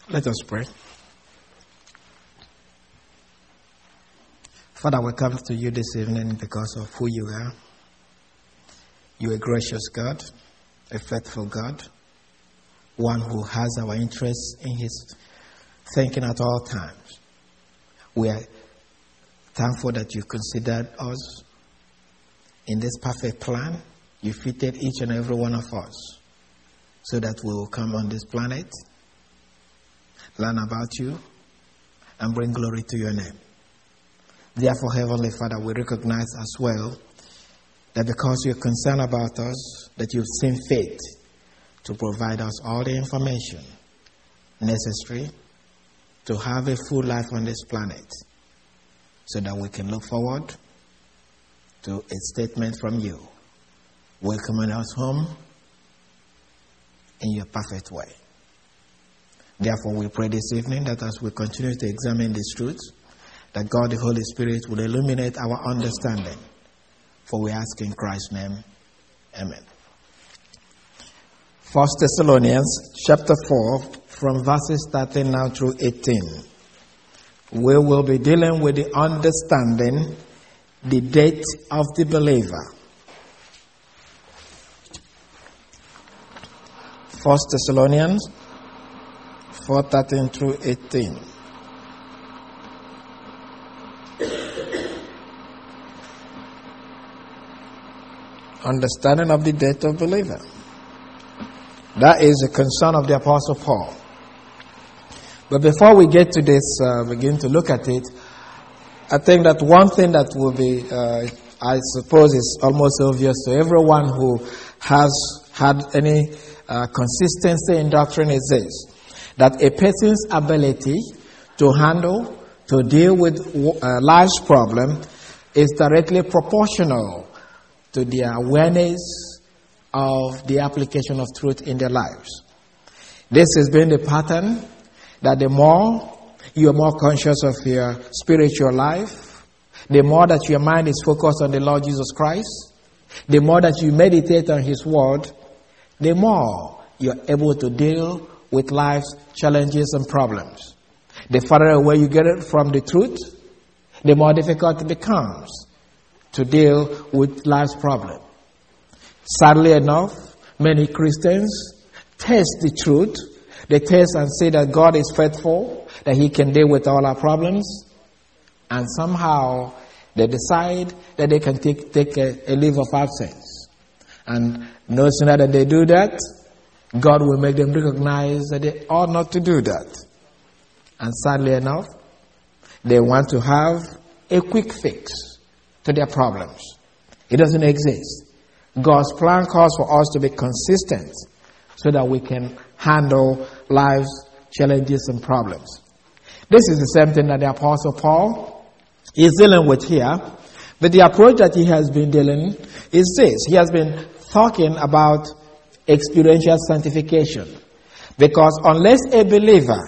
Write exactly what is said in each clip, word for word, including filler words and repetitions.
Let us pray. Father, we come to you this evening because of who you are. You are a gracious God, a faithful God, one who has our interests in his thinking at all times. We are thankful that you considered us in this perfect plan. You fitted each and every one of us so that we will come on this planet, learn about you, and bring glory to your name. Therefore, Heavenly Father, we recognize as well that because you're concerned about us, that you've seen fit to provide us all the information necessary to have a full life on this planet so that we can look forward to a statement from you, welcoming us home in your perfect way. Therefore, we pray this evening that as we continue to examine these truths, that God the Holy Spirit will illuminate our understanding. For we ask in Christ's name, amen. First Thessalonians chapter four, from verses thirteen now through eighteen. We will be dealing with the understanding the date of the believer. First Thessalonians four, thirteen through eighteen. Understanding of the date of believer. That is a concern of the Apostle Paul. But before we get to this, uh, begin to look at it, I think that one thing that will be, uh, I suppose, is almost obvious to everyone who has had any uh, consistency in doctrine is this: that a person's ability to handle, to deal with uh, life's problem is directly proportional to their awareness of the application of truth in their lives. This has been the pattern, that the more you are more conscious of your spiritual life, the more that your mind is focused on the Lord Jesus Christ, the more that you meditate on His Word, the more you're able to deal with life's challenges and problems. The further away you get it from the truth, the more difficult it becomes to deal with life's problem. Sadly enough, many Christians taste the truth. They taste and say that God is faithful, that He can deal with all our problems, and somehow they decide that they can take, take a, a leave of absence. And no sooner than they do that, God will make them recognize that they ought not to do that. And sadly enough, they want to have a quick fix to their problems. It doesn't exist. God's plan calls for us to be consistent so that we can handle life's challenges and problems. This is the same thing that the Apostle Paul is dealing with here. But the approach that he has been dealing is this. He has been talking about experiential sanctification. Because unless a believer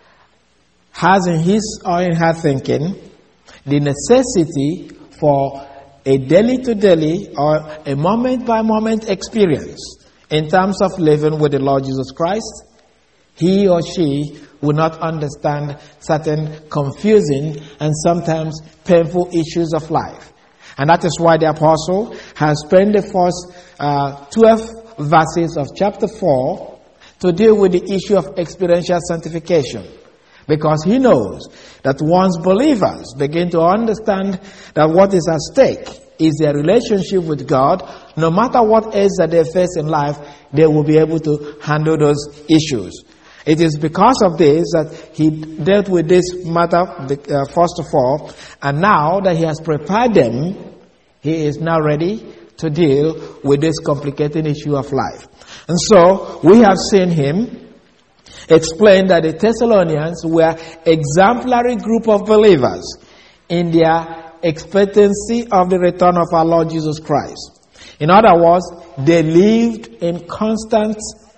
has in his or in her thinking the necessity for a daily-to-daily or a moment-by-moment experience in terms of living with the Lord Jesus Christ, he or she will not understand certain confusing and sometimes painful issues of life. And that is why the apostle has spent the first uh, twelve verses of chapter four to deal with the issue of experiential sanctification. Because he knows that once believers begin to understand that what is at stake is their relationship with God, no matter what else that they face in life, they will be able to handle those issues. It is because of this that he dealt with this matter uh, first of all, and now that he has prepared them, he is now ready to deal with this complicated issue of life. And so, we have seen him explain that the Thessalonians were exemplary group of believers in their expectancy of the return of our Lord Jesus Christ. In other words, they lived in constant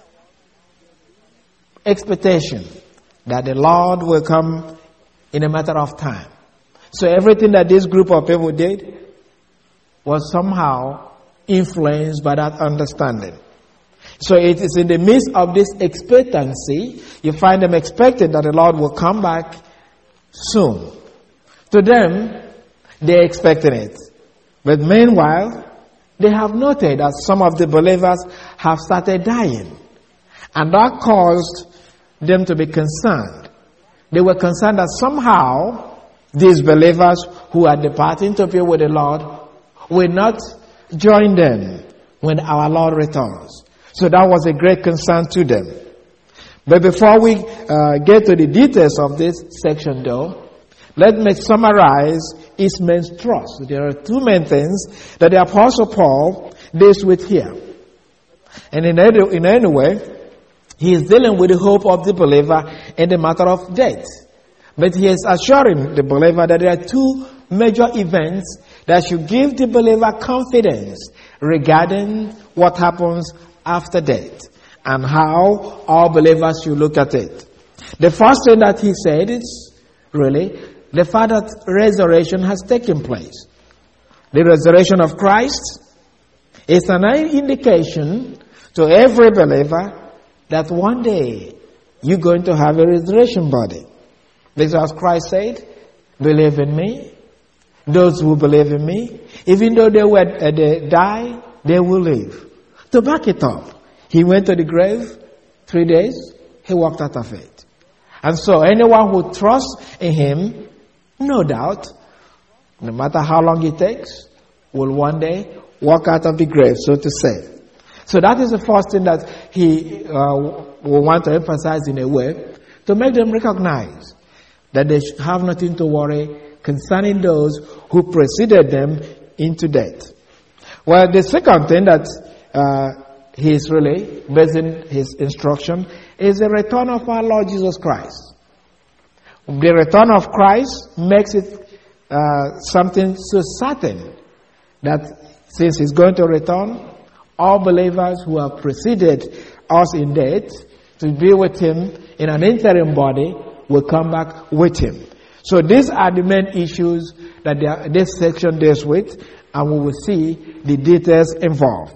expectation that the Lord will come in a matter of time. So everything that this group of people did was somehow influenced by that understanding. So it is in the midst of this expectancy, you find them expecting that the Lord will come back soon. To them, they're expecting it. But meanwhile, they have noted that some of the believers have started dying. And that caused them to be concerned. They were concerned that somehow these believers who are departing to be with the Lord will not join them when our Lord returns. So that was a great concern to them. But before we uh, get to the details of this section though, let me summarize its main thrust. There are two main things that the Apostle Paul deals with here. And in any, in any way, he is dealing with the hope of the believer in the matter of death. But he is assuring the believer that there are two major events that should give the believer confidence regarding what happens after death and how all believers should look at it. The first thing that he said is really the fact that resurrection has taken place. The resurrection of Christ is an indication to every believer that one day you're going to have a resurrection body. Because Christ said, believe in me. Those who believe in me, even though they, were, uh, they die, they will live. To back it up, he went to the grave three days, he walked out of it. And so anyone who trusts in him, no doubt, no matter how long it takes, will one day walk out of the grave, so to say. So that is the first thing that he uh, will want to emphasize in a way, to make them recognize that they should have nothing to worry concerning those who preceded them into death. Well, the second thing that uh, he is really basing his instruction is the return of our Lord Jesus Christ. The return of Christ makes it uh, something so certain that since he's going to return, all believers who have preceded us in death to be with him in an interim body will come back with him. So these are the main issues that are, this section deals with, and we will see the details involved.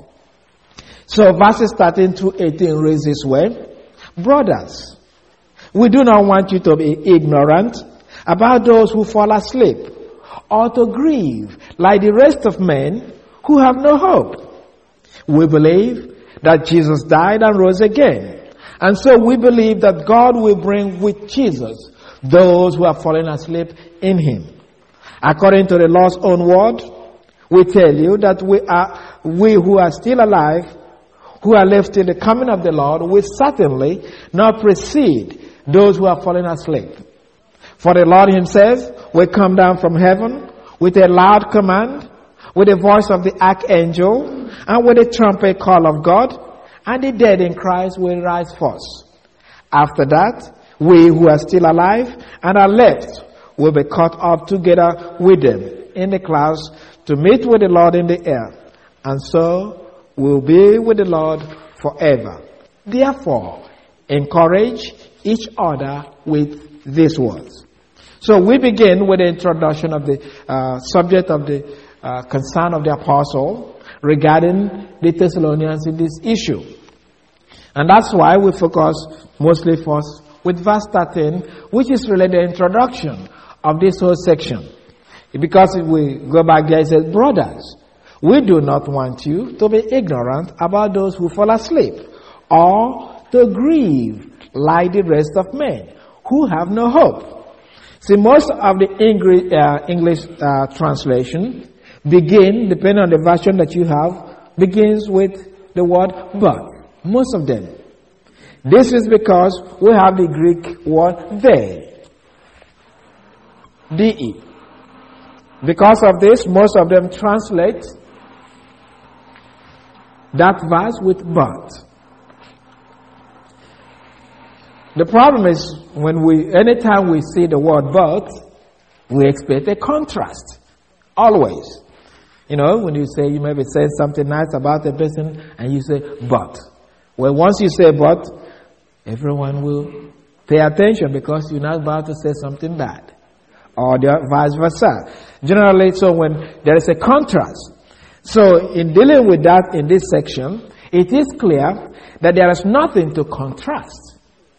So verses thirteen to eighteen reads this way. Brothers, we do not want you to be ignorant about those who fall asleep, or to grieve like the rest of men who have no hope. We believe that Jesus died and rose again. And so we believe that God will bring with Jesus those who have fallen asleep in him. According to the Lord's own word, we tell you that we are we who are still alive, who are left till the coming of the Lord, will certainly not precede those who have fallen asleep. For the Lord himself will come down from heaven with a loud command, with the voice of the archangel, and with the trumpet call of God, and the dead in Christ will rise first. After that, we who are still alive and are left will be caught up together with them in the clouds to meet with the Lord in the air. And so we'll be with the Lord forever. Therefore, encourage each other with these words. So we begin with the introduction of the uh, subject of the uh, concern of the apostle regarding the Thessalonians in this issue. And that's why we focus mostly first with verse thirteen, which is really the introduction of this whole section. Because if we go back there, it says, brothers, we do not want you to be ignorant about those who fall asleep, or to grieve like the rest of men who have no hope. See, most of the English, uh, English uh, translation begin, depending on the version that you have, begins with the word but. Most of them. This is because we have the Greek word they. De. Because of this, most of them translate that verse with but. The problem is when we, anytime we see the word but, we expect a contrast. Always. You know, when you say, you may be saying something nice about a person and you say but. Well, once you say but, everyone will pay attention because you're not about to say something bad. Or the vice versa. Generally, so when there is a contrast. So in dealing with that in this section, it is clear that there is nothing to contrast.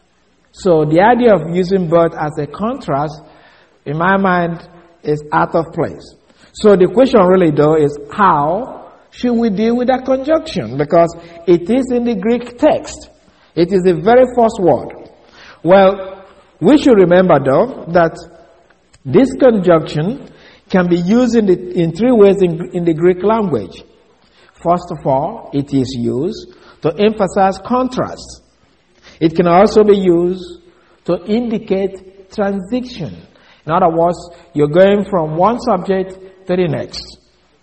So the idea of using but as a contrast, in my mind, is out of place. So the question really, though, is how should we deal with that conjunction? Because it is in the Greek text. It is the very first word. Well, we should remember, though, that this conjunction can be used in, the, in three ways in, in the Greek language. First of all, it is used to emphasize contrast. It can also be used to indicate transition. In other words, you're going from one subject to the next.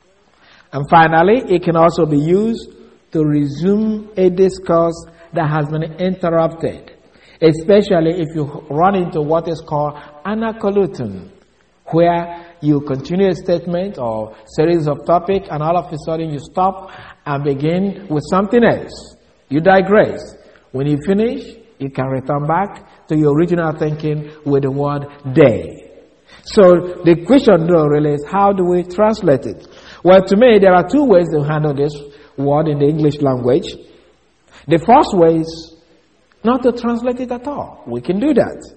And finally, it can also be used to resume a discourse that has been interrupted, especially if you run into what is called anacolutum, where you continue a statement or series of topics and all of a sudden you stop and begin with something else. You digress. When you finish, you can return back to your original thinking with the word they. So the question though really is, how do we translate it? Well, to me, there are two ways to handle this word in the English language. The first way is not to translate it at all. We can do that.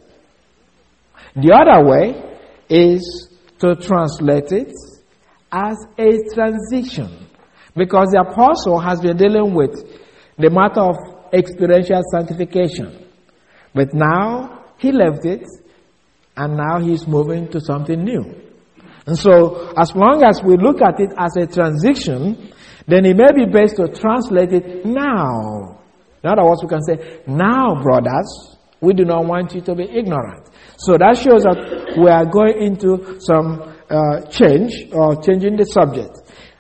The other way is to translate it as a transition, because the apostle has been dealing with the matter of experiential sanctification. But now he left it, and now he's moving to something new. And so, as long as we look at it as a transition, then it may be best to translate it now. In other words, we can say, now, brothers, we do not want you to be ignorant. So that shows that we are going into some uh, change, or changing the subject.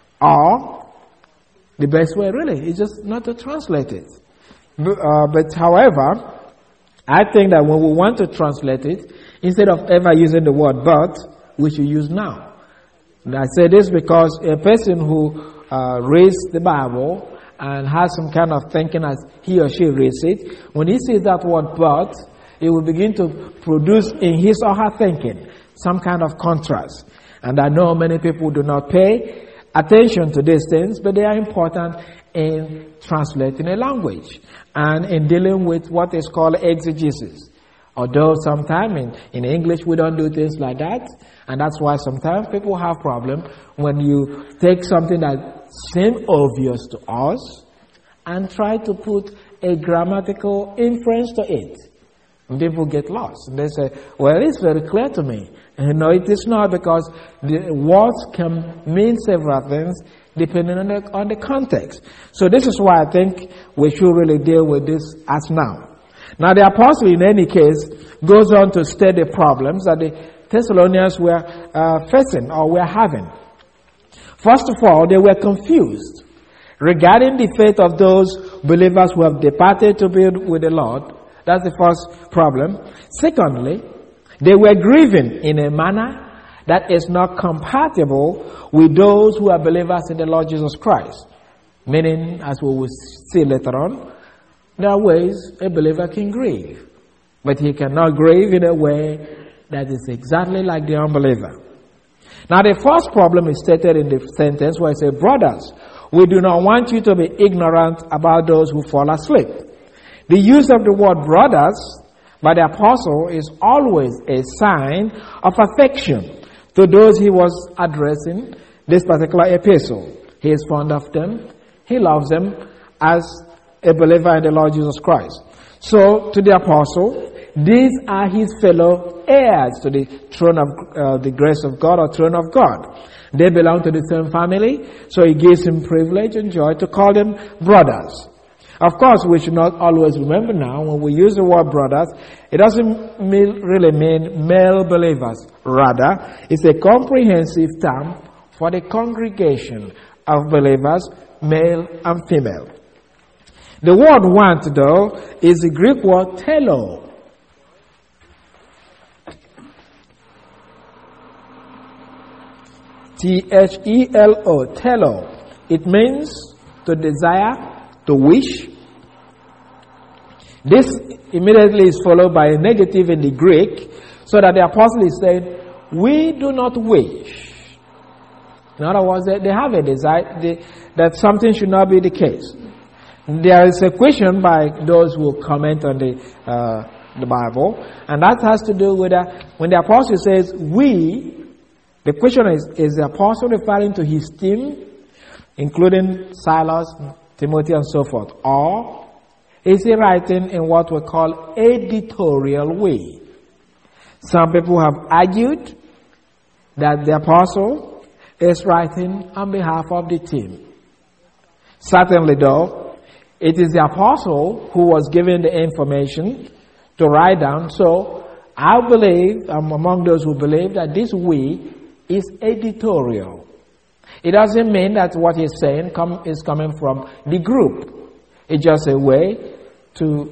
Or, the best way really is just not to translate it. Uh, but however, I think that when we want to translate it, instead of ever using the word but, we should use now. And I say this because a person who uh, reads the Bible and has some kind of thinking as he or she reads it, when he sees that word but, it will begin to produce in his or her thinking some kind of contrast. And I know many people do not pay attention to these things, but they are important in translating a language and in dealing with what is called exegesis. Although sometimes in, in English we don't do things like that, and that's why sometimes people have problem when you take something that seems obvious to us and try to put a grammatical inference to it. And people get lost. And they say, well, it's very clear to me. And no, it is not, because the words can mean several things depending on the, on the context. So this is why I think we should really deal with this as now. Now the apostle in any case goes on to state the problems that the Thessalonians were uh, facing or were having. First of all, they were confused regarding the faith of those believers who have departed to be with the Lord. That's the first problem. Secondly, they were grieving in a manner that is not compatible with those who are believers in the Lord Jesus Christ. Meaning, as we will see later on, there are ways a believer can grieve, but he cannot grieve in a way that is exactly like the unbeliever. Now the first problem is stated in the sentence where it says, brothers, we do not want you to be ignorant about those who fall asleep. The use of the word brothers by the apostle is always a sign of affection to those he was addressing this particular epistle. He is fond of them. He loves them as a believer in the Lord Jesus Christ. So, to the apostle, these are his fellow heirs to the throne of uh, the grace of God or throne of God. They belong to the same family, so it gives him privilege and joy to call them brothers. Of course, we should not always remember now, when we use the word brothers, it doesn't mean, really mean male believers. Rather, it's a comprehensive term for the congregation of believers, male and female. The word want, though, is the Greek word telo. T H E L O, telo. It means to desire, to wish. This immediately is followed by a negative in the Greek, so that the apostle is saying, we do not wish. In other words, they have a desire they, that something should not be the case. There is a question by those who comment on the uh, the Bible, and that has to do with uh, when the apostle says we. The question is: is the apostle referring to his team, including Silas, Timothy, and so forth, or is he writing in what we call editorial way? Some people have argued that the apostle is writing on behalf of the team. Certainly, though, it is the apostle who was given the information to write down. So, I believe, I'm among those who believe that this we is editorial. It doesn't mean that what he's saying come, is coming from the group. It's just a way to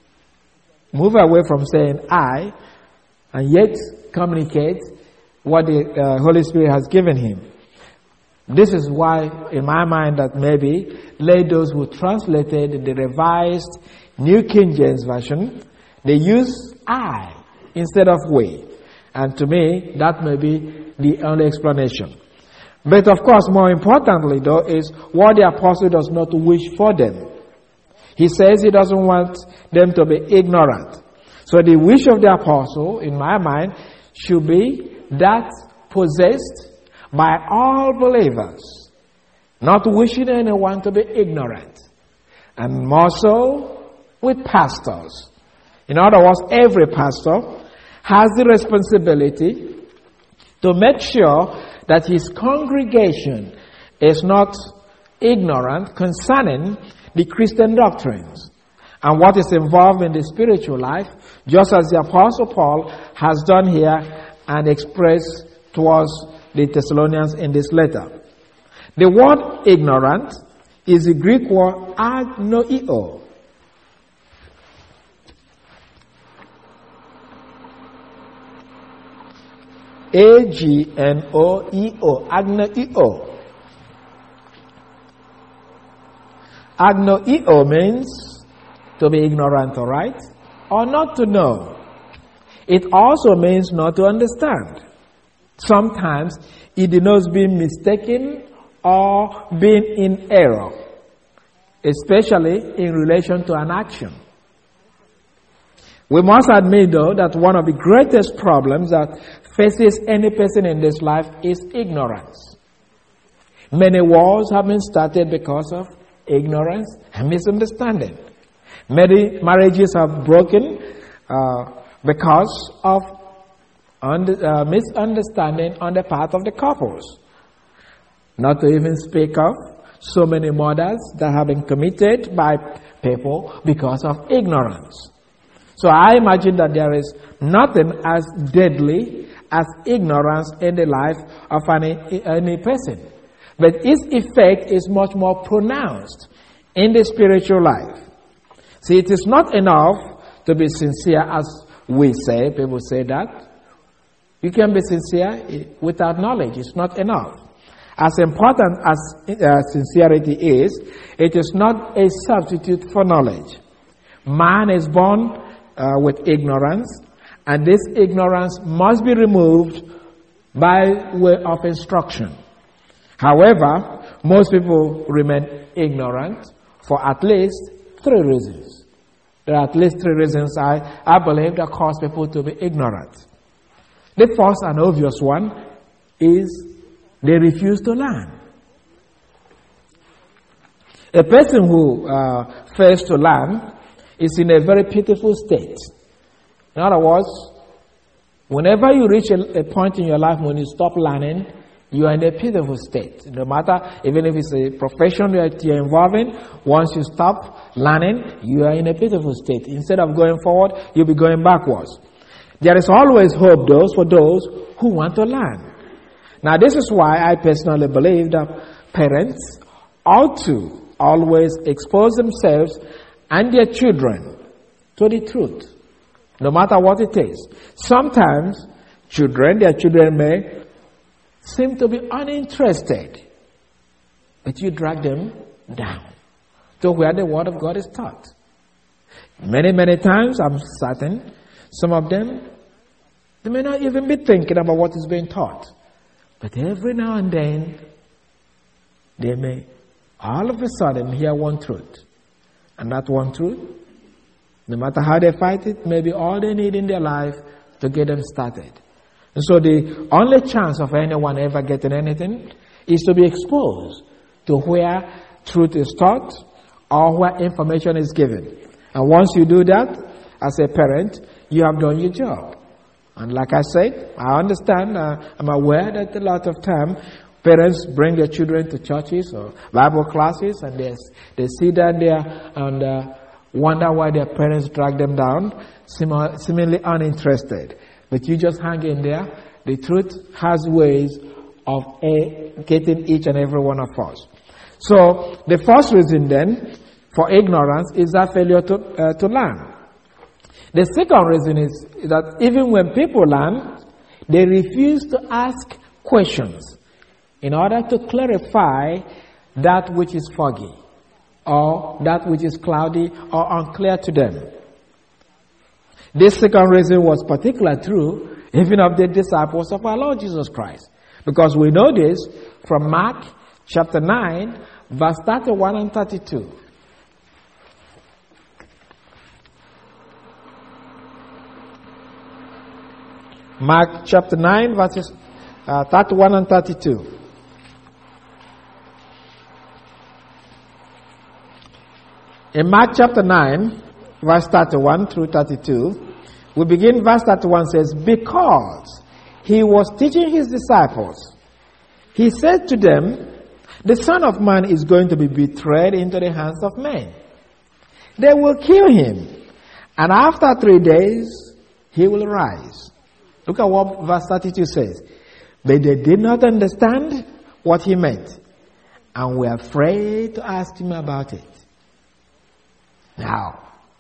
move away from saying I and yet communicate what the uh, Holy Spirit has given him. This is why, in my mind, that maybe let those who translated the revised New King James Version, they use I instead of we. And to me, that may be the only explanation. But of course, more importantly, though, is what the apostle does not wish for them. He says he doesn't want them to be ignorant. So the wish of the apostle, in my mind, should be that possessed by all believers, not wishing anyone to be ignorant, and more so with pastors. In other words, every pastor has the responsibility to make sure that his congregation is not ignorant concerning the Christian doctrines and what is involved in the spiritual life, just as the Apostle Paul has done here and expressed towards the Thessalonians in this letter. The word ignorant is the Greek word agnoeo. A G N O E O, agnoeo. Agnoeo means to be ignorant, all right, or not to know. It also means not to understand. Sometimes it denotes being mistaken or being in error, especially in relation to an action. We must admit, though, that one of the greatest problems that faces any person in this life is ignorance. Many wars have been started because of ignorance and misunderstanding. Many marriages have broken uh, because of under, uh, misunderstanding on the part of the couples. Not to even speak of so many murders that have been committed by people because of ignorance. So I imagine that there is nothing as deadly as ignorance in the life of any, any person. But its effect is much more pronounced in the spiritual life. See, it is not enough to be sincere, as we say. People say that. You can be sincere without knowledge. It's not enough. As important as uh, sincerity is, it is not a substitute for knowledge. Man is born uh, with ignorance, and this ignorance must be removed by way of instruction. However, most people remain ignorant for at least three reasons. There are at least three reasons I, I believe that cause people to be ignorant. The first and obvious one is they refuse to learn. A person who uh, fails to learn is in a very pitiful state. In other words, whenever you reach a, a point in your life when you stop learning, you are in a pitiful state. No matter, even if it's a profession that you're involved in, once you stop learning, you are in a pitiful state. Instead of going forward, you'll be going backwards. There is always hope, though, for those who want to learn. Now, this is why I personally believe that parents ought to always expose themselves and their children to the truth, no matter what it is. Sometimes children, their children may seem to be uninterested, but you drag them down to where the Word of God is taught. Many, many times, I'm certain, some of them, they may not even be thinking about what is being taught. But every now and then, they may all of a sudden hear one truth. And that one truth, no matter how they fight it, may be all they need in their life to get them started. And so the only chance of anyone ever getting anything is to be exposed to where truth is taught or where information is given. And once you do that, as a parent, you have done your job. And like I said, I understand, uh, I'm aware that a lot of time parents bring their children to churches or Bible classes, and they, they sit down there and uh, wonder why their parents drag them down, seem- seemingly uninterested. But you just hang in there. The truth has ways of uh, getting each and every one of us. So the first reason then for ignorance is that failure to, uh, to learn. The second reason is that even when people learn, they refuse to ask questions in order to clarify that which is foggy or that which is cloudy or unclear to them. This second reason was particularly true even of the disciples of our Lord Jesus Christ, because we know this from Mark chapter nine, verse thirty-one and thirty-two. Mark chapter nine, verses uh, thirty-one and thirty-two. In Mark chapter nine, verse thirty-one through thirty-two, we begin verse thirty-one says, because he was teaching his disciples, he said to them, the Son of Man is going to be betrayed into the hands of men. They will kill him, and after three days, he will rise. Look at what verse thirty-two says. But they did not understand what he meant, and were afraid to ask him about it. Now,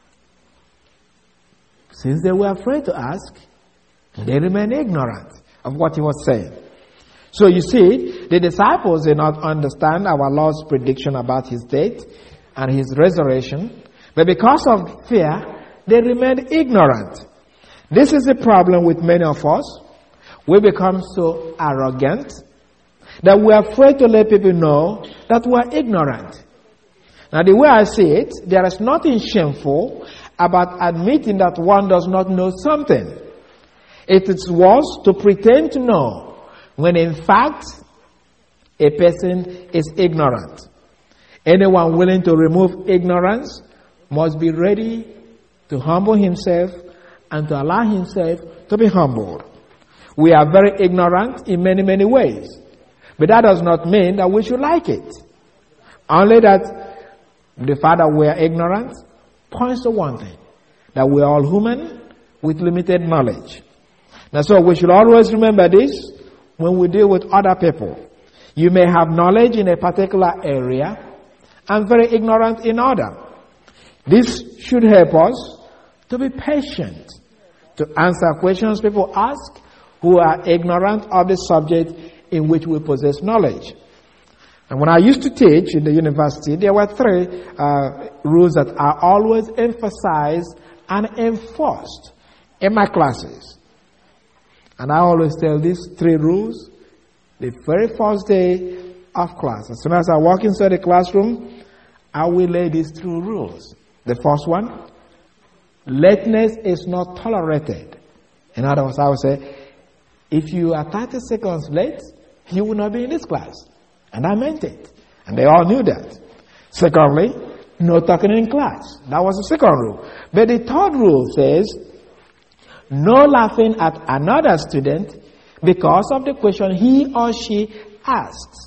since they were afraid to ask, they remained ignorant of what he was saying. So you see, the disciples did not understand our Lord's prediction about his death and his resurrection, but because of fear, they remained ignorant. This is the problem with many of us. We become so arrogant that we are afraid to let people know that we are ignorant. Now, the way I see it, there is nothing shameful about admitting that one does not know something. It is worse to pretend to know when in fact a person is ignorant. Anyone willing to remove ignorance must be ready to humble himself and to allow himself to be humbled. We are very ignorant in many, many ways. But that does not mean that we should like it. Only that the fact that we are ignorant points to one thing, that we are all human with limited knowledge. Now, so we should always remember this when we deal with other people. You may have knowledge in a particular area and very ignorant in other. This should help us to be patient, to answer questions people ask who are ignorant of the subject in which we possess knowledge. And when I used to teach in the university, there were three uh, rules that are always emphasized and enforced in my classes. And I always tell these three rules the very first day of class. As soon as I walk inside the classroom, I will lay these three rules. The first one, lateness is not tolerated. In other words, I would say, if you are thirty seconds late, you will not be in this class. And I meant it. And they all knew that. Secondly, no talking in class. That was the second rule. But the third rule says, no laughing at another student because of the question he or she asked.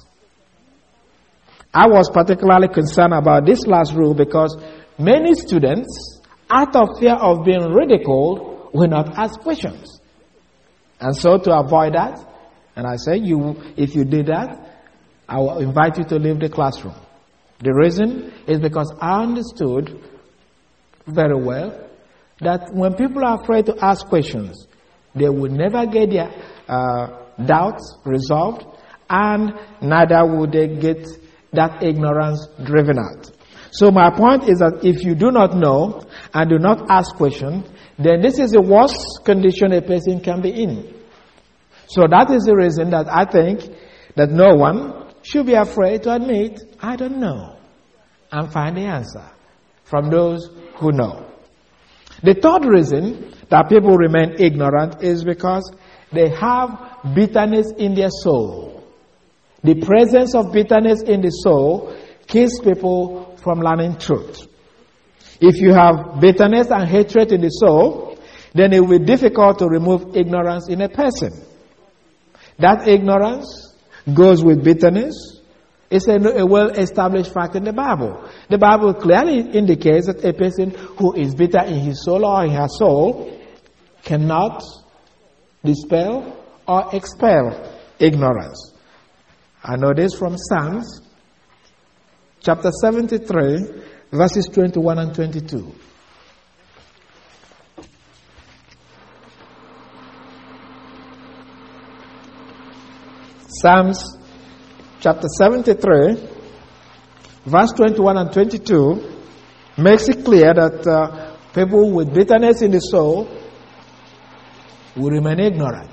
I was particularly concerned about this last rule because many students, out of fear of being ridiculed, will not ask questions. And so to avoid that, and I say, you, if you did that, I will invite you to leave the classroom. The reason is because I understood very well that when people are afraid to ask questions, they will never get their uh, doubts resolved, and neither will they get that ignorance driven out. So my point is that if you do not know and do not ask questions, then this is the worst condition a person can be in. So that is the reason that I think that no one should be afraid to admit, I don't know, and find the answer. from those who know. The third reason that people remain ignorant is because they have bitterness in their soul. The presence of bitterness in the soul keeps people from learning truth. If you have bitterness and hatred in the soul, then it will be difficult to remove ignorance in a person. That ignorance goes with bitterness. It's a, a well-established fact in the Bible. The Bible clearly indicates that a person who is bitter in his soul or in her soul cannot dispel or expel ignorance. I know this from Psalms chapter seventy-three, verses twenty-one and twenty-two. Psalms chapter seventy-three, verse twenty-one and twenty-two makes it clear that uh, people with bitterness in the soul will remain ignorant.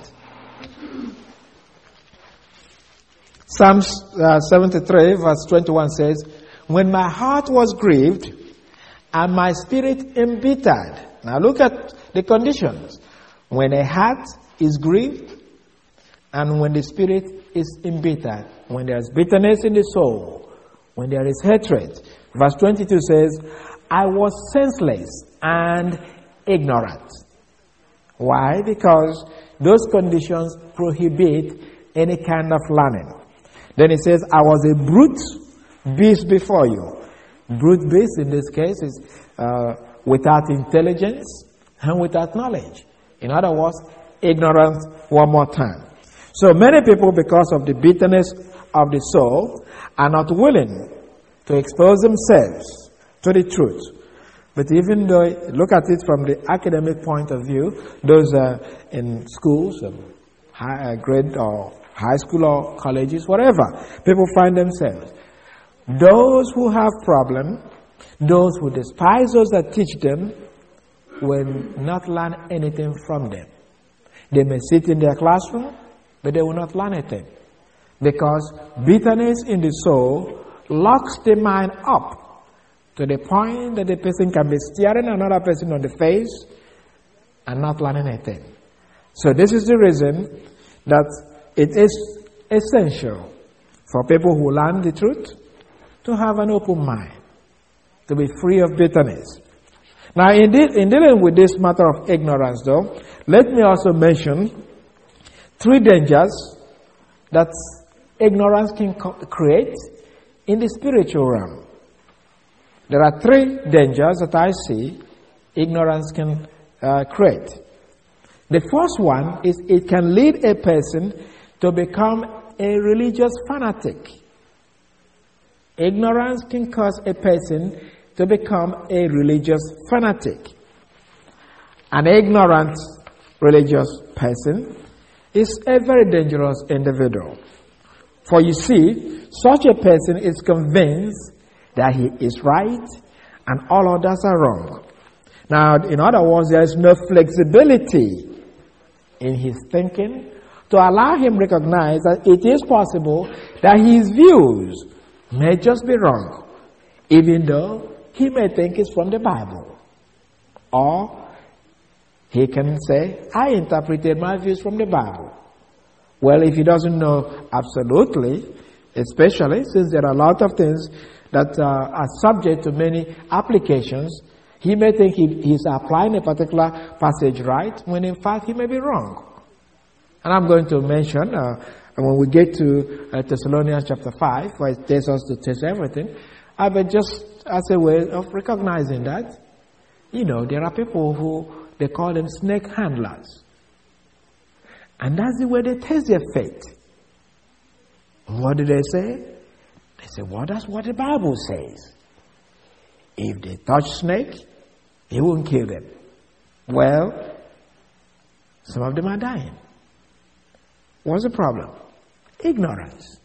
Psalms uh, seventy-three, verse twenty-one says, "When my heart was grieved and my spirit embittered." Now look at the conditions. When a heart is grieved and when the spirit is embittered. When there is bitterness in the soul, when there is hatred. Verse twenty-two says, "I was senseless and ignorant." Why? Because those conditions prohibit any kind of learning. Then it says, "I was a brute beast before you." Brute beast in this case is uh, without intelligence and without knowledge. In other words, ignorance one more time. So many people, because of the bitterness of the soul, are not willing to expose themselves to the truth. But even though, look at it from the academic point of view, those uh, in schools, um, high uh, grade or high school or colleges, whatever, people find themselves. Those who have problem, those who despise those that teach them, will not learn anything from them. They may sit in their classroom, but they will not learn anything. Because bitterness in the soul locks the mind up to the point that the person can be staring another person on the face and not learning anything. So this is the reason that it is essential for people who learn the truth to have an open mind, to be free of bitterness. Now, in, de- in dealing with this matter of ignorance, though, let me also mention three dangers that ignorance can co- create in the spiritual realm. There are three dangers that I see ignorance can uh, create. The first one is it can lead a person to become a religious fanatic. Ignorance can cause a person to become a religious fanatic. An ignorant religious person is a very dangerous individual. For you see, such a person is convinced that he is right and all others are wrong. Now, in other words, there is no flexibility in his thinking to allow him recognize that it is possible that his views may just be wrong, even though he may think it's from the Bible. Or he can say, I interpreted my views from the Bible. Well, if he doesn't know absolutely, especially since there are a lot of things that uh, are subject to many applications, he may think he, he's applying a particular passage right, when in fact he may be wrong. And I'm going to mention, uh, when we get to uh, Thessalonians chapter five, where it tells us to test everything, uh, but just as a way of recognizing that, you know, there are people who, they call them snake handlers. And that's the way they test their faith. What do they say? They say, well, that's what the Bible says. If they touch snake, it won't kill them. Well, some of them are dying. What's the problem? Ignorance.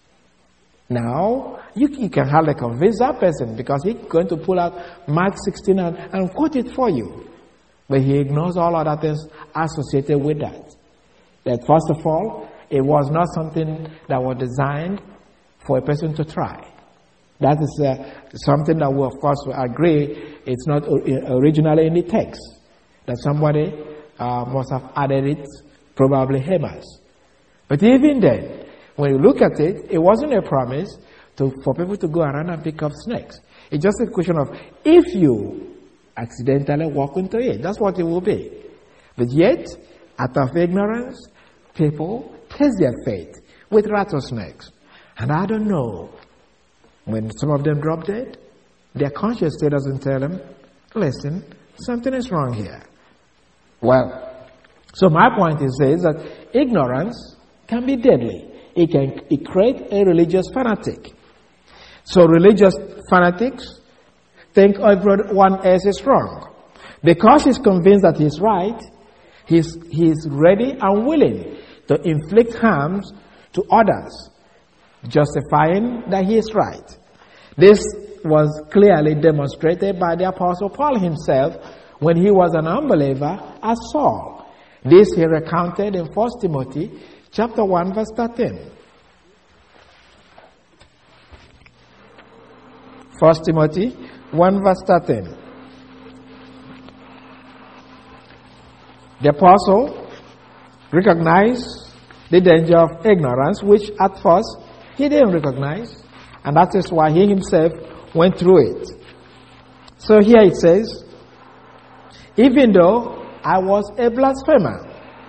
Now, you, you can hardly convince that person because he's going to pull out Mark sixteen and, and quote it for you. But he ignores all other things associated with that. That first of all, it was not something that was designed for a person to try. That is uh, something that we, of course, agree It's not originally in the text. That somebody uh, must have added it, probably Hamas. But even then, when you look at it, it wasn't a promise to, for people to go around and pick up snakes. It's just a question of if you accidentally walk into it, that's what it will be. But yet, out of ignorance, people test their faith with rattlesnakes. And I don't know, when some of them drop dead, their conscience still doesn't tell them, listen, something is wrong here. Well, so my point is, is that ignorance can be deadly. It can it create a religious fanatic. So religious fanatics think everyone else is wrong. Because he's convinced that he's right, he's, he's ready and willing to inflict harms to others, justifying that he is right. This was clearly demonstrated by the Apostle Paul himself when he was an unbeliever as Saul. This he recounted in First Timothy chapter one verse thirteen. First Timothy one verse thirteen. The apostle recognized the danger of ignorance, which at first he didn't recognize, and that is why he himself went through it. So here it says, even though I was a blasphemer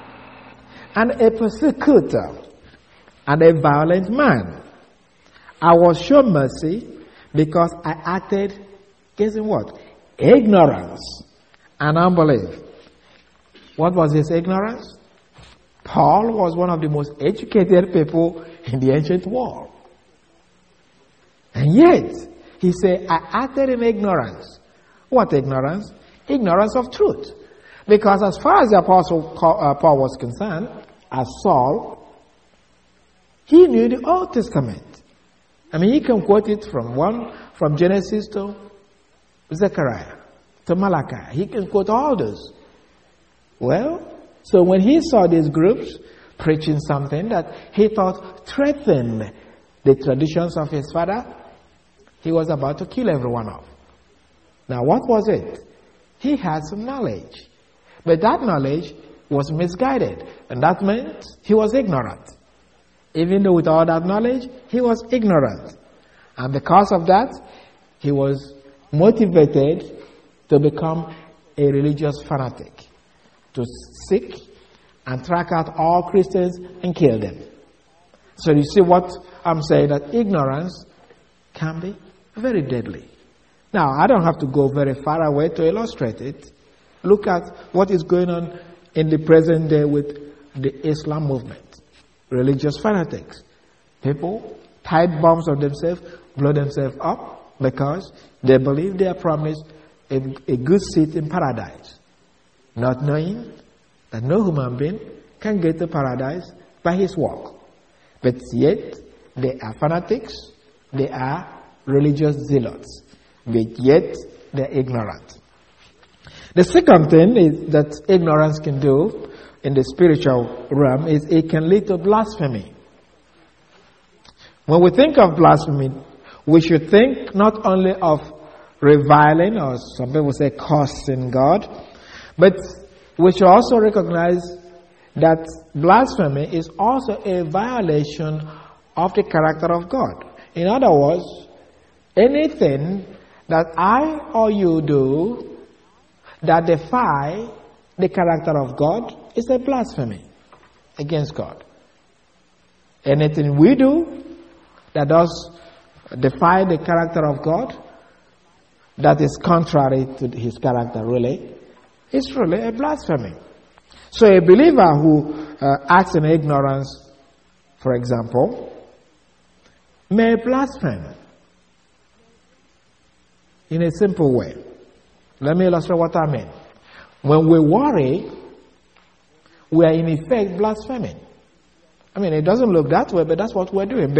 and a persecutor and a violent man, I was shown mercy because I acted, guessing what? Ignorance and unbelief. What was his ignorance? Paul was one of the most educated people in the ancient world. And yet, he said, I acted in ignorance. What ignorance? Ignorance of truth. Because as far as the Apostle Paul was concerned, as Saul, he knew the Old Testament. I mean, he can quote it from one, from Genesis to Zechariah, to Malachi. He can quote all those. Well, so when he saw these groups preaching something that he thought threatened the traditions of his father, he was about to kill everyone off. Now, what was it? He had some knowledge. But that knowledge was misguided. And that meant he was ignorant. Even though with all that knowledge, he was ignorant. And because of that, he was motivated to become a religious fanatic, to seek and track out all Christians and kill them. So you see what I'm saying, that ignorance can be very deadly. Now, I don't have to go very far away to illustrate it. Look at what is going on in the present day with the Islam movement. Religious fanatics. People tie bombs on themselves, blow themselves up because they believe they are promised a, a good seat in paradise, not knowing that no human being can get to paradise by his work. But yet, they are fanatics, they are religious zealots, but yet they're ignorant. The second thing is that ignorance can do in the spiritual realm is it can lead to blasphemy. When we think of blasphemy, we should think not only of reviling, or some people say cursing God, but we should also recognize that blasphemy is also a violation of the character of God. In other words, anything that I or you do that defy the character of God is a blasphemy against God. Anything we do that does defy the character of God, that is contrary to his character, really, is really a blasphemy. So a believer who uh, acts in ignorance, for example, may blaspheme in a simple way. Let me illustrate what I mean. When we worry, we are in effect blaspheming. I mean, it doesn't look that way, but that's what we're doing.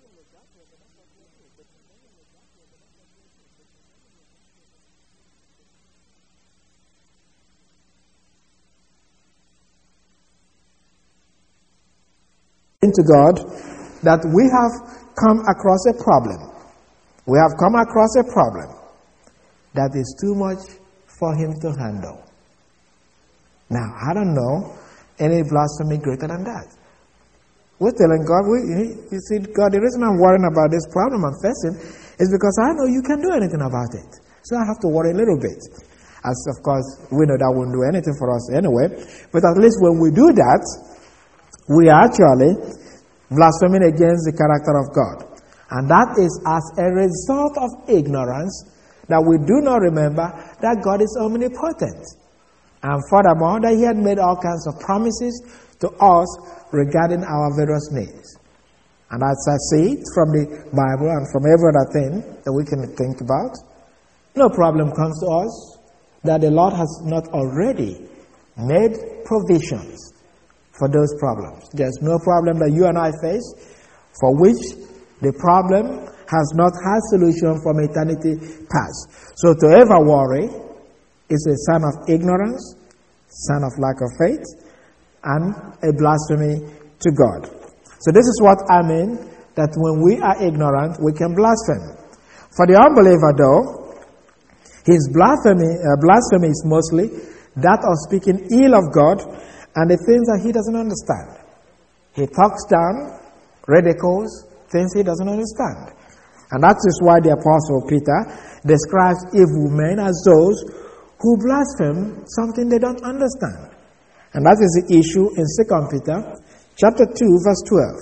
To God, that we have come across a problem. We have come across a problem. that is too much for him to handle. Now, I don't know any blasphemy greater than that. We're telling God, we, you see, God, the reason I'm worrying about this problem I'm facing is because I know you can't do anything about it. So I have to worry a little bit. As, of course, we know that won't do anything for us anyway. But at least when we do that, we are actually blaspheming against the character of God. And that is as a result of ignorance that we do not remember that God is omnipotent. And furthermore, that He had made all kinds of promises to us regarding our various needs. And as I see it from the Bible and from every other thing that we can think about, no problem comes to us that the Lord has not already made provisions for those problems. There's no problem that you and I face for which the problem has not had solution from eternity past. So to ever worry is a sign of ignorance, sign of lack of faith, and a blasphemy to God. So this is what I mean, that when we are ignorant, we can blaspheme. For the unbeliever, though, his blasphemy, uh, blasphemy is mostly that of speaking ill of God and the things that he doesn't understand. He talks down, ridicules things he doesn't understand. And that is why the Apostle Peter describes evil men as those who blaspheme something they don't understand. And that is the issue in Second Peter chapter two, verse twelve.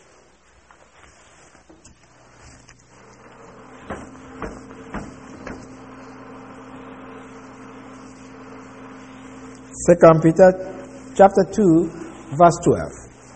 Second Peter chapter two, verse twelve.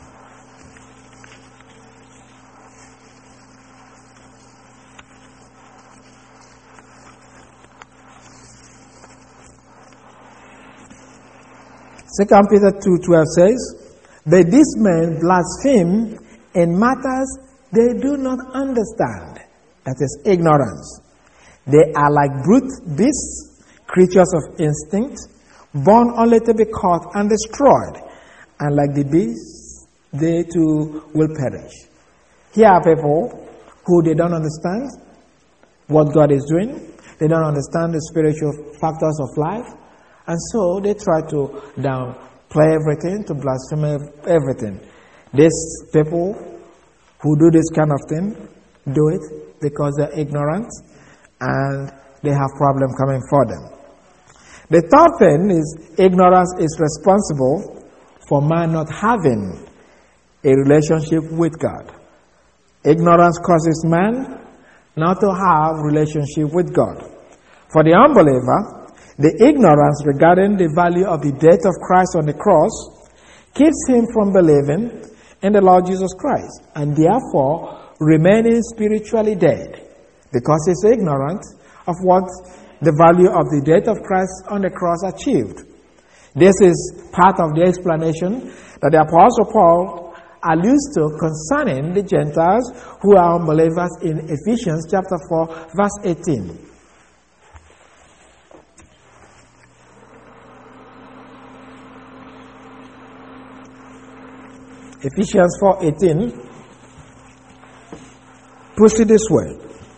Second Peter two twelve says, "But these men blaspheme in matters they do not understand." That is ignorance. They are like brute beasts, creatures of instinct, born only to be caught and destroyed. And like the beasts, they too will perish. Here are people who they don't understand what God is doing. They don't understand the spiritual factors of life. And so they try to downplay everything, to blaspheme everything. These people who do this kind of thing do it because they're ignorant and they have problems coming for them. The third thing is ignorance is responsible for man not having a relationship with God. Ignorance causes man not to have relationship with God. For the unbeliever, the ignorance regarding the value of the death of Christ on the cross keeps him from believing in the Lord Jesus Christ and therefore remaining spiritually dead because he's ignorant of what the value of the death of Christ on the cross achieved. This is part of the explanation that the Apostle Paul alludes to concerning the Gentiles who are unbelievers in Ephesians chapter four, verse eighteen. Ephesians four eighteen puts it this way.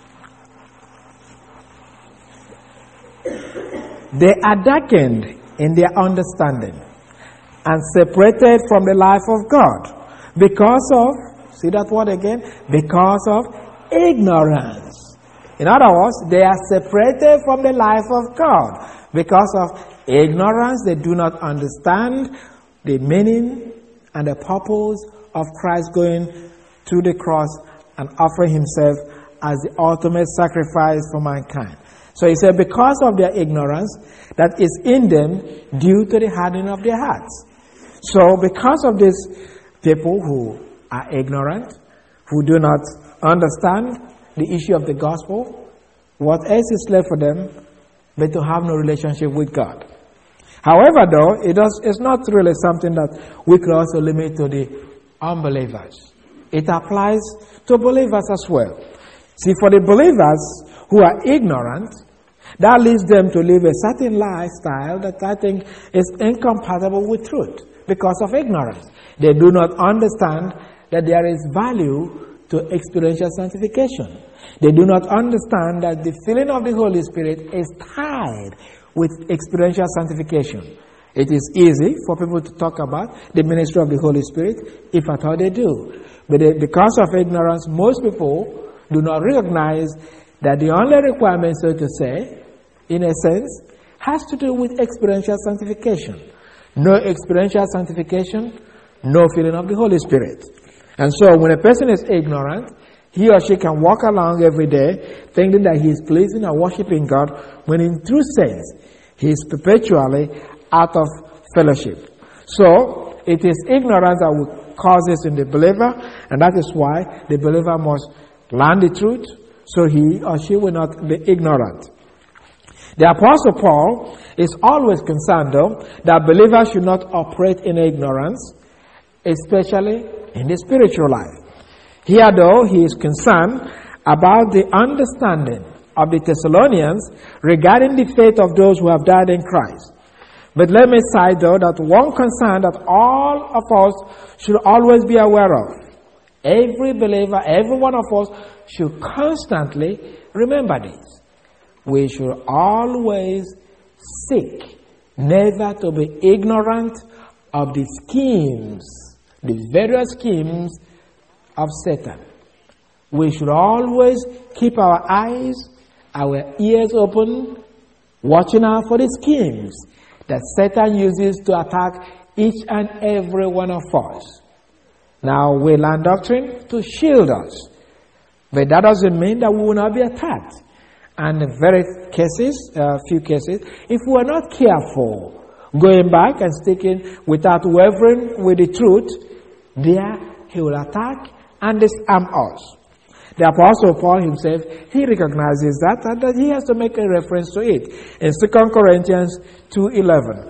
They are darkened in their understanding and separated from the life of God because of, see that word again? Because of ignorance. In other words, they are separated from the life of God because of ignorance. They do not understand the meaning and the purpose of Christ going to the cross and offering himself as the ultimate sacrifice for mankind. So he said, because of their ignorance that is in them due to the hardening of their hearts. So because of these people who are ignorant, who do not understand the issue of the gospel, what else is left for them but to have no relationship with God? However, though, it does, it's not really something that we could also limit to the unbelievers. It applies to believers as well. See, for the believers who are ignorant, that leads them to live a certain lifestyle that I think is incompatible with truth because of ignorance. They do not understand that there is value to experiential sanctification. They do not understand that the filling of the Holy Spirit is tied with experiential sanctification. It is easy for people to talk about the ministry of the Holy Spirit, if at all they do. But they, because of ignorance, most people do not recognize that the only requirement, so to say, in a sense, has to do with experiential sanctification. No experiential sanctification, no filling of the Holy Spirit. And so when a person is ignorant, he or she can walk along every day thinking that he is pleasing and worshiping God, when in true sense, he is perpetually out of fellowship. So, it is ignorance that will cause this in the believer, and that is why the believer must learn the truth, so he or she will not be ignorant. The Apostle Paul is always concerned, though, that believers should not operate in ignorance, especially in the spiritual life. Here, though, he is concerned about the understanding of the Thessalonians regarding the faith of those who have died in Christ. But let me cite, though, that one concern that all of us should always be aware of. Every believer, every one of us should constantly remember this. We should always seek never to be ignorant of the schemes, the various schemes of Satan. We should always keep our eyes, our ears open, watching out for the schemes that Satan uses to attack each and every one of us. Now, we learn doctrine to shield us, but that doesn't mean that we will not be attacked. And in very cases, a uh, few cases, if we are not careful, going back and sticking without wavering with the truth, there he will attack and disarm us. The Apostle Paul himself, he recognizes that, and that he has to make a reference to it in Second Corinthians two eleven.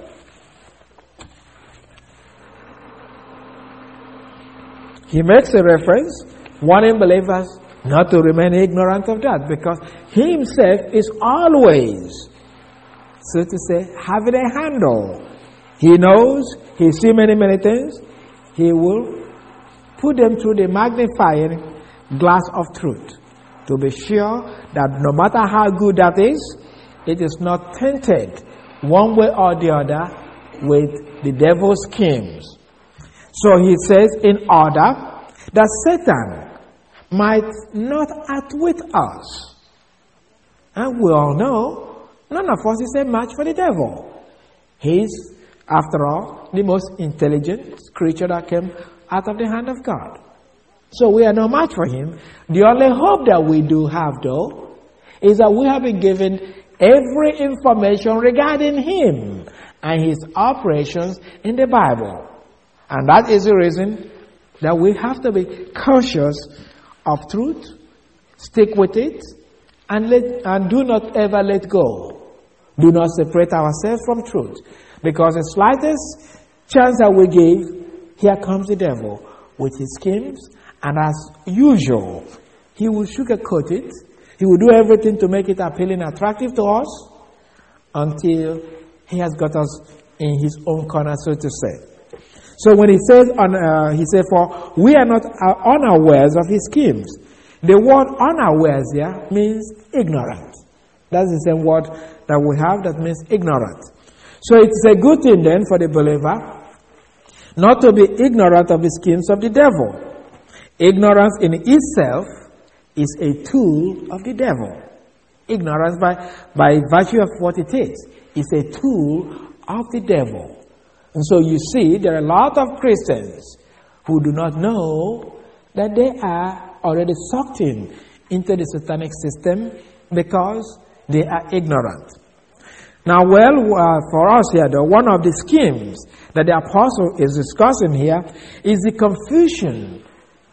He makes a reference, warning believers not to remain ignorant of that, because he himself is always, so to say, having a handle. He knows, he sees many, many things. He will put them through the magnifying glass of truth, to be sure that no matter how good that is, it is not tainted one way or the other with the devil's schemes. So he says, in order that Satan might not outwit us. And we all know, none of us is a match for the devil. He's, after all, the most intelligent creature that came out of the hand of God. So we are no match for him. The only hope that we do have, though, is that we have been given every information regarding him and his operations in the Bible. And that is the reason that we have to be cautious of truth, stick with it, and let and do not ever let go. Do not separate ourselves from truth. Because the slightest chance that we give, here comes the devil with his schemes, and as usual, he will sugarcoat it. He will do everything to make it appealing, attractive to us, until he has got us in his own corner, so to say. So when he says, on, uh, he said, for we are not uh, unawares of his schemes. The word unawares here means ignorant. That's the same word that we have that means ignorant. So it's a good thing then for the believer not to be ignorant of the schemes of the devil. Ignorance in itself is a tool of the devil. Ignorance by, by virtue of what it is, is a tool of the devil. And so you see, there are a lot of Christians who do not know that they are already sucked in into the satanic system because they are ignorant. Now, well, uh, for us here, though, one of the schemes that the apostle is discussing here is the confusion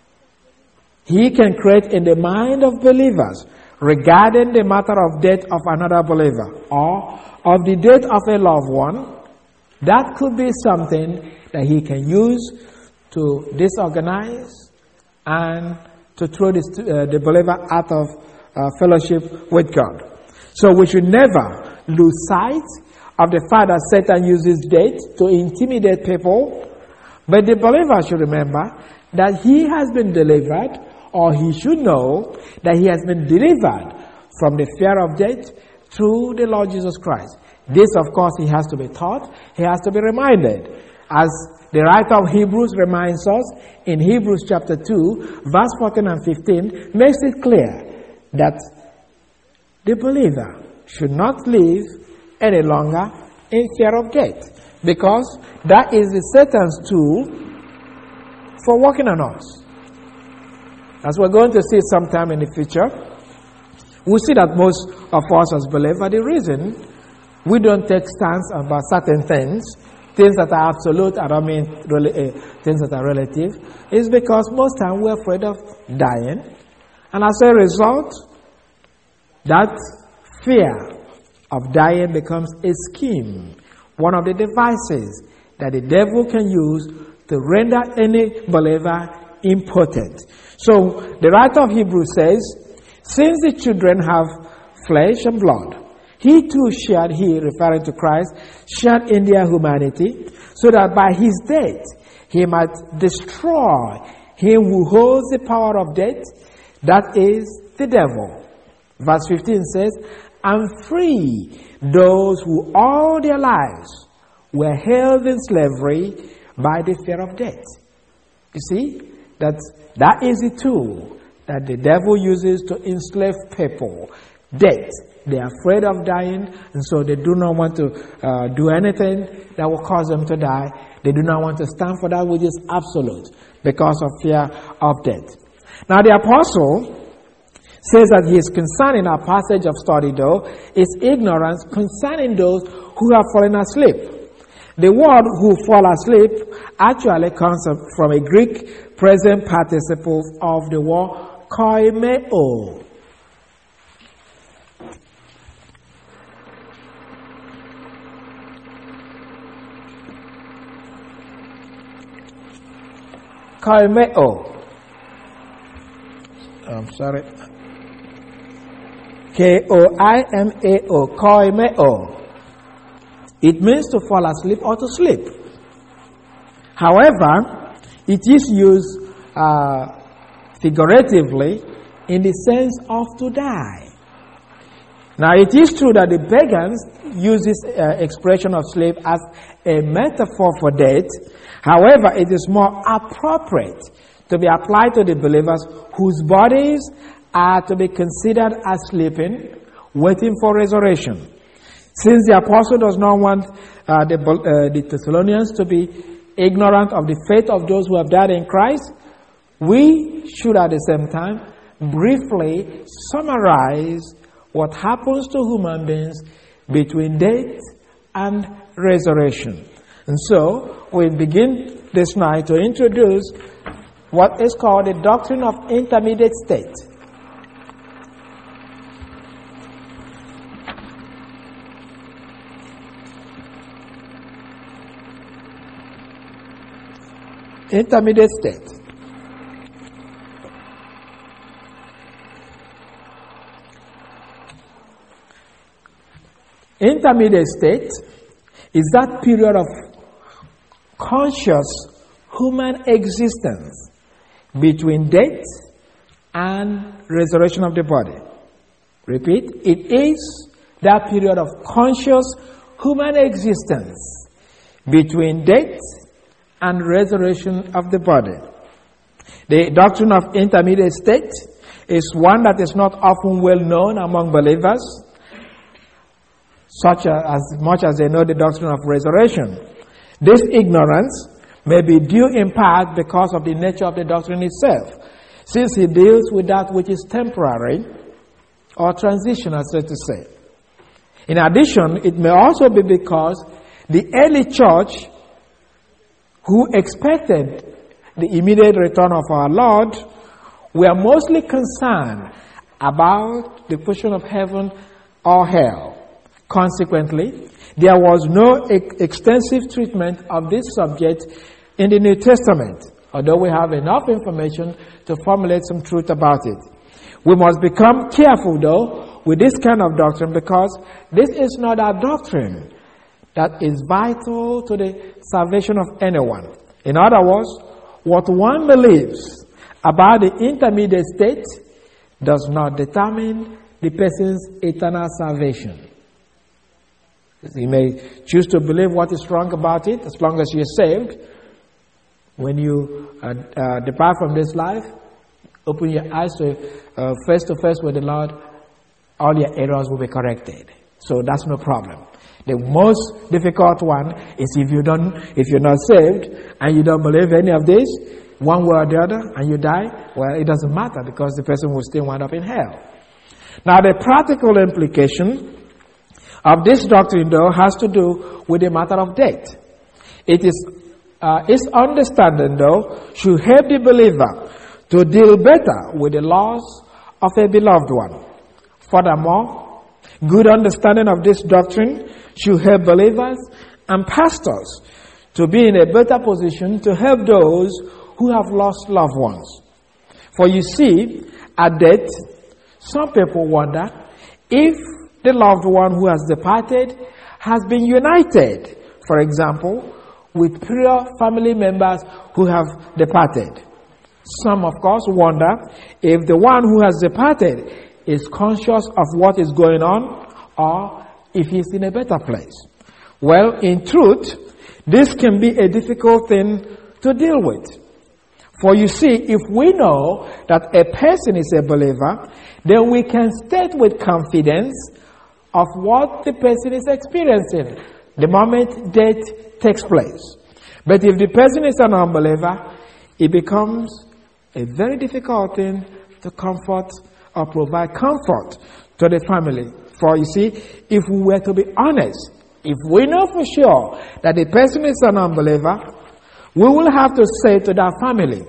he can create in the mind of believers regarding the matter of death of another believer or of the death of a loved one. That could be something that he can use to disorganize and to throw this, uh, the believer out of uh, fellowship with God. So we should never lose sight of the fact that Satan uses death to intimidate people. But the believer should remember that he has been delivered or he should know that he has been delivered from the fear of death through the Lord Jesus Christ. This, of course, he has to be taught. He has to be reminded. As the writer of Hebrews reminds us in Hebrews chapter two, verse fourteen and fifteen, makes it clear that the believer should not live any longer in fear of death, because that is the Satan's tool for working on us. As we're going to see sometime in the future, we see that most of us as believers, the reason we don't take stance about certain things, things that are absolute, I don't mean really, uh, things that are relative, is because most time we're afraid of dying. And as a result, that fear of dying becomes a scheme, one of the devices that the devil can use to render any believer impotent. So the writer of Hebrews says, since the children have flesh and blood, he too shared, he referring to Christ, shared in their humanity, so that by his death he might destroy him who holds the power of death, that is the devil. Verse fifteen says, and free those who all their lives were held in slavery by the fear of death. You see, that that is the tool that the devil uses to enslave people. Death. They are afraid of dying, and so they do not want to uh, do anything that will cause them to die. They do not want to stand for that which is absolute because of fear of death. Now the apostle says that his concern in our passage of study, though, is ignorance concerning those who have fallen asleep. The word who fall asleep actually comes from a Greek present participle of the word koimeo. Koimeo. I'm sorry. K O I M A O. Koimeo. It means to fall asleep or to sleep. However, it is used uh, figuratively in the sense of to die. Now, it is true that the pagans use this uh, expression of sleep as a metaphor for death. However, it is more appropriate to be applied to the believers whose bodies are to be considered as sleeping, waiting for resurrection. Since the apostle does not want uh, the, uh, the Thessalonians to be ignorant of the faith of those who have died in Christ, we should at the same time briefly summarize what happens to human beings between death and resurrection. And so, we begin this night to introduce what is called the doctrine of intermediate state. Intermediate state. Intermediate state is that period of conscious human existence between death and resurrection of the body. Repeat, it is that period of conscious human existence between death and resurrection of the body. The doctrine of intermediate state is one that is not often well known among believers, such as much as they know the doctrine of resurrection. This ignorance may be due in part because of the nature of the doctrine itself, since it deals with that which is temporary or transitional, so to say. In addition, it may also be because the early church, who expected the immediate return of our Lord, were mostly concerned about the question of heaven or hell. Consequently, there was no ex- extensive treatment of this subject in the New Testament, although we have enough information to formulate some truth about it. We must become careful, though, with this kind of doctrine, because this is not a doctrine that is vital to the salvation of anyone. In other words, what one believes about the intermediate state does not determine the person's eternal salvation. You may choose to believe what is wrong about it as long as you're saved. When you uh, uh, depart from this life, open your eyes to uh, face to face with the Lord, all your errors will be corrected. So that's no problem. The most difficult one is if you don't, if you're not saved and you don't believe any of this, one way or the other, and you die, well, it doesn't matter because the person will still wind up in hell. Now, the practical implication of this doctrine, though, has to do with the matter of death. It is uh, its understanding, though, should help the believer to deal better with the loss of a beloved one. Furthermore, good understanding of this doctrine should help believers and pastors to be in a better position to help those who have lost loved ones. For you see, at death, some people wonder if the loved one who has departed has been united, for example, with prior family members who have departed. Some, of course, wonder if the one who has departed is conscious of what is going on or if he's in a better place. Well, in truth, this can be a difficult thing to deal with. For you see, if we know that a person is a believer, then we can state with confidence of what the person is experiencing the moment death takes place. But if the person is an unbeliever, it becomes a very difficult thing to comfort or provide comfort to the family. For you see, if we were to be honest, if we know for sure that the person is an unbeliever, we will have to say to that family,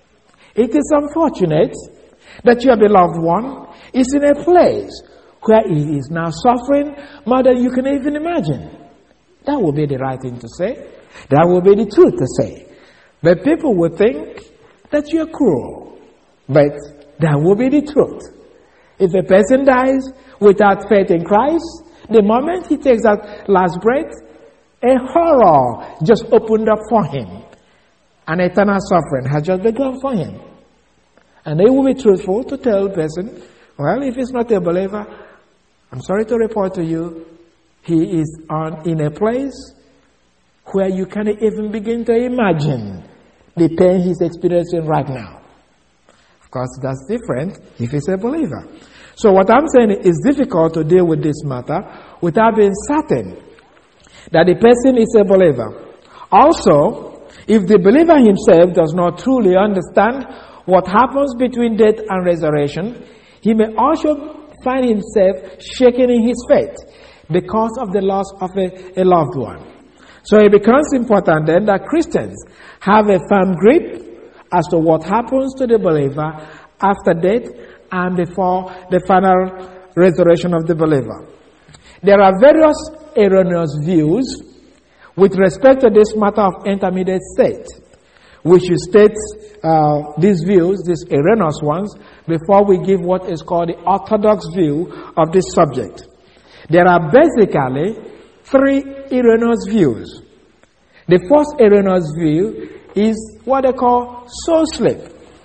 it is unfortunate that your beloved one is in a place where he is now suffering more than you can even imagine. That would be the right thing to say. That would be the truth to say. But people would think that you're cruel. But that would be the truth. If a person dies without faith in Christ, the moment he takes that last breath, a horror just opened up for him. And eternal suffering has just begun for him. And they will be truthful to tell the person, well, if he's not a believer, I'm sorry to report to you, he is on in a place where you can't even begin to imagine the pain he's experiencing right now. Of course, that's different if he's a believer. So what I'm saying is it's difficult to deal with this matter without being certain that the person is a believer. Also, if the believer himself does not truly understand what happens between death and resurrection, he may also find himself shaken in his faith because of the loss of a, a loved one. So it becomes important then that Christians have a firm grip as to what happens to the believer after death and before the final resurrection of the believer. There are various erroneous views with respect to this matter of intermediate state. We should state uh, these views, these erroneous ones, before we give what is called the orthodox view of this subject. There are basically three erroneous views. The first erroneous view is what they call soul sleep.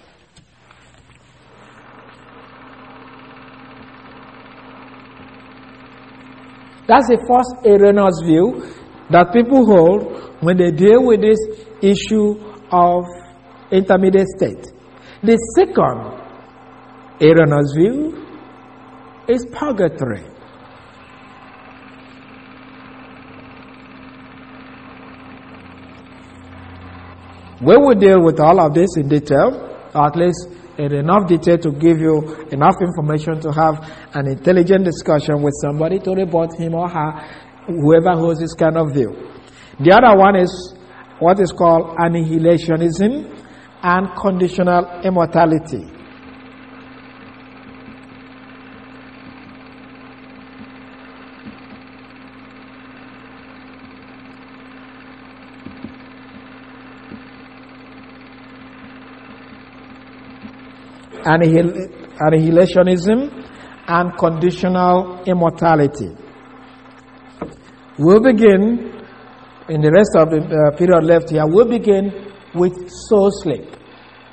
That's the first erroneous view that people hold when they deal with this issue of intermediate state. The second erroneous view is purgatory. We will deal with all of this in detail, or at least in enough detail to give you enough information to have an intelligent discussion with somebody to rebut him or her, whoever holds this kind of view. The other one is what is called annihilationism and conditional immortality. Annihil- annihilationism and conditional immortality. We'll begin, in the rest of the uh, period left here, we'll begin with soul sleep.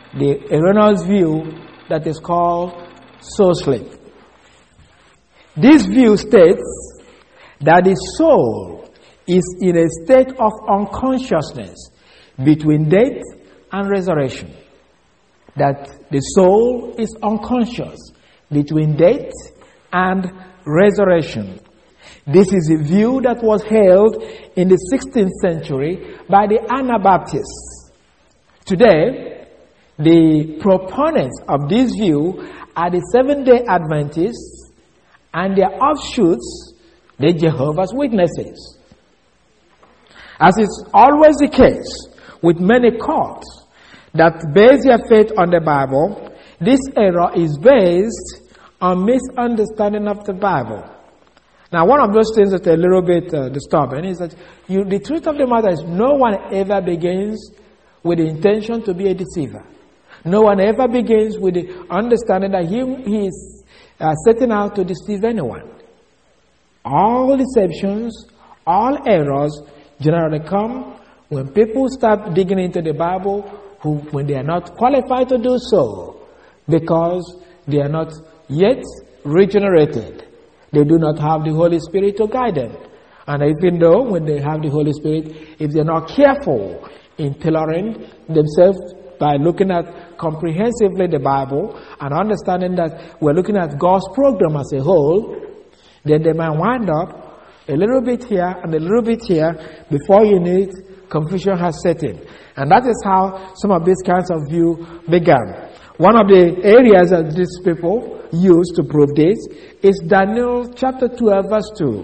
the erroneous view that is called soul sleep. This view states that the soul is in a state of unconsciousness between death and resurrection. That the soul is unconscious between death and resurrection. This is a view that was held in the sixteenth century by the Anabaptists. Today, the proponents of this view are the Seventh-day Adventists and their offshoots, the Jehovah's Witnesses. As is always the case with many cults that base their faith on the Bible, this error is based on misunderstanding of the Bible. Now, one of those things that are a little bit uh, disturbing is that you, the truth of the matter is no one ever begins with the intention to be a deceiver. No one ever begins with the understanding that he, he is uh, setting out to deceive anyone. All deceptions, all errors generally come when people start digging into the Bible who, when they are not qualified to do so because they are not yet regenerated. They do not have the Holy Spirit to guide them. And even though when they have the Holy Spirit, if they're not careful in tailoring themselves by looking at comprehensively the Bible and understanding that we're looking at God's program as a whole, then they might wind up a little bit here and a little bit here. Before you need, confusion has set in. And that is how some of these kinds of view began. One of the areas that these people use to prove this is Daniel chapter twelve verse two.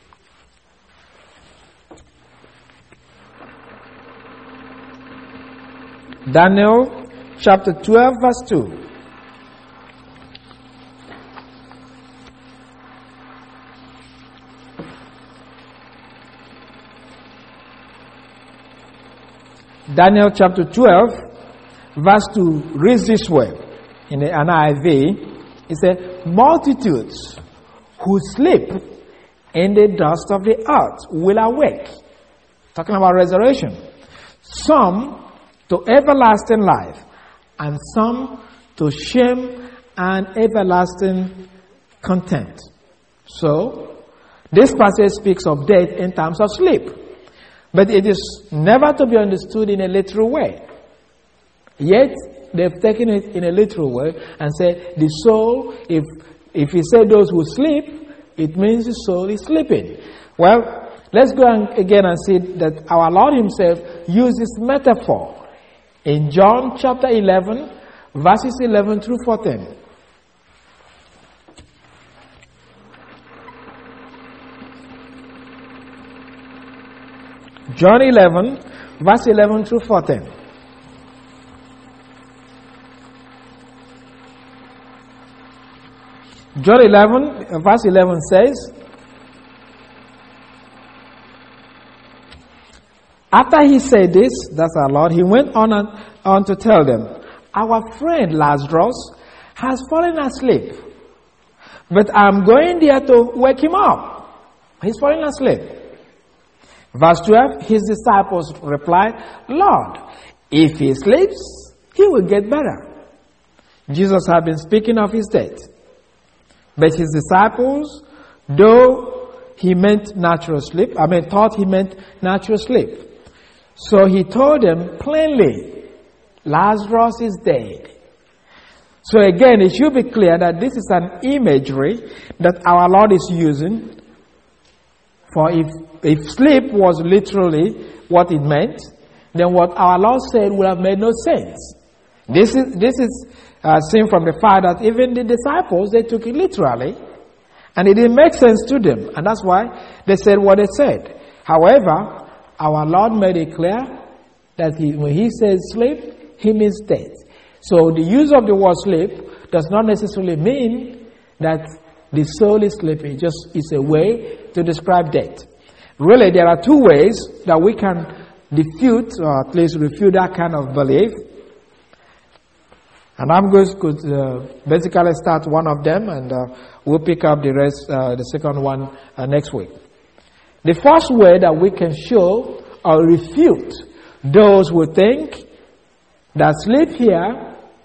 Daniel chapter twelve verse two. Daniel chapter twelve verse two reads this way in the N I V. It says, multitudes who sleep in the dust of the earth will awake. Talking about resurrection. Some to everlasting life, and some to shame and everlasting contempt. So, this passage speaks of death in terms of sleep. But it is never to be understood in a literal way. Yet, they've taken it in a literal way and said the soul, if if he said those who sleep, it means the soul is sleeping. Well, let's go on again and see that our Lord himself uses metaphor in John chapter eleven, verses eleven through fourteen. John eleven, verse eleven through fourteen. John eleven, verse eleven says, after he said this, that's our Lord, he went on and on to tell them, our friend Lazarus has fallen asleep, but I'm going there to wake him up. He's falling asleep. Verse twelve, his disciples replied, Lord, if he sleeps, he will get better. Jesus had been speaking of his death. But his disciples, though he meant natural sleep, I mean, thought he meant natural sleep. So he told them plainly, Lazarus is dead. So again, it should be clear that this is an imagery that our Lord is using. For if, if sleep was literally what it meant, then what our Lord said would have made no sense. This is, this is uh, seen from the fact that even the disciples, they took it literally, and it didn't make sense to them. And that's why they said what they said. However, our Lord made it clear that he, when he says sleep, he means death. So the use of the word sleep does not necessarily mean that the soul is sleeping. It just is a way to describe death. Really, there are two ways that we can defute, or at least refute that kind of belief. And I'm going to uh, basically start one of them, and uh, we'll pick up the rest, uh, the second one uh, next week. The first way that we can show or refute those who think that sleep here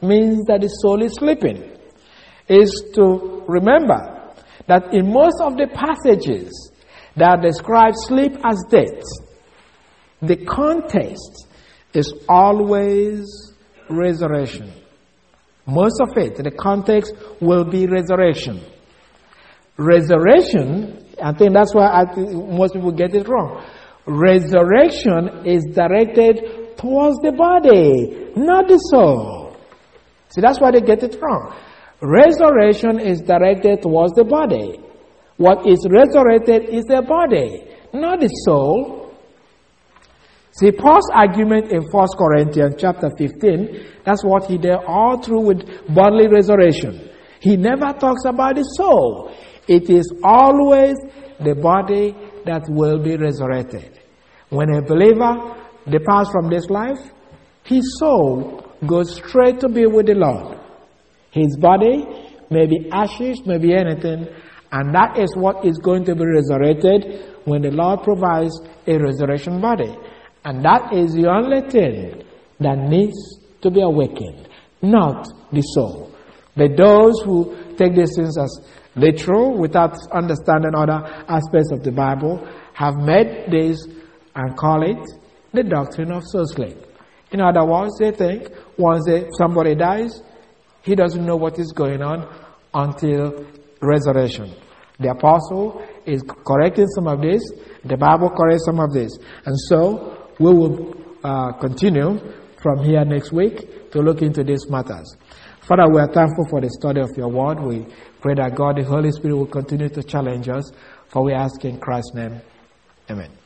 means that the soul is sleeping is to remember that in most of the passages that describe sleep as death, the context is always resurrection. Most of it, the context will be resurrection. Resurrection, I think that's why I think most people get it wrong. Resurrection is directed towards the body, not the soul. See, that's why they get it wrong. Resurrection is directed towards the body. What is resurrected is the body, not the soul. See, Paul's argument in First Corinthians chapter fifteen, that's what he did all through with bodily resurrection. He never talks about the soul. It is always the body that will be resurrected. When a believer departs from this life, his soul goes straight to be with the Lord. His body may be ashes, may be anything, and that is what is going to be resurrected when the Lord provides a resurrection body. And that is the only thing that needs to be awakened, not the soul. But those who take these things as literal without understanding other aspects of the Bible have made this and call it the doctrine of soul sleep. In other words, they think once they, somebody dies, he doesn't know what is going on until resurrection. The apostle is correcting some of this. The Bible corrects some of this. And so we will uh, continue from here next week to look into these matters. Father, we are thankful for the study of your word. We pray that God, the Holy Spirit, will continue to challenge us. For we ask in Christ's name. Amen.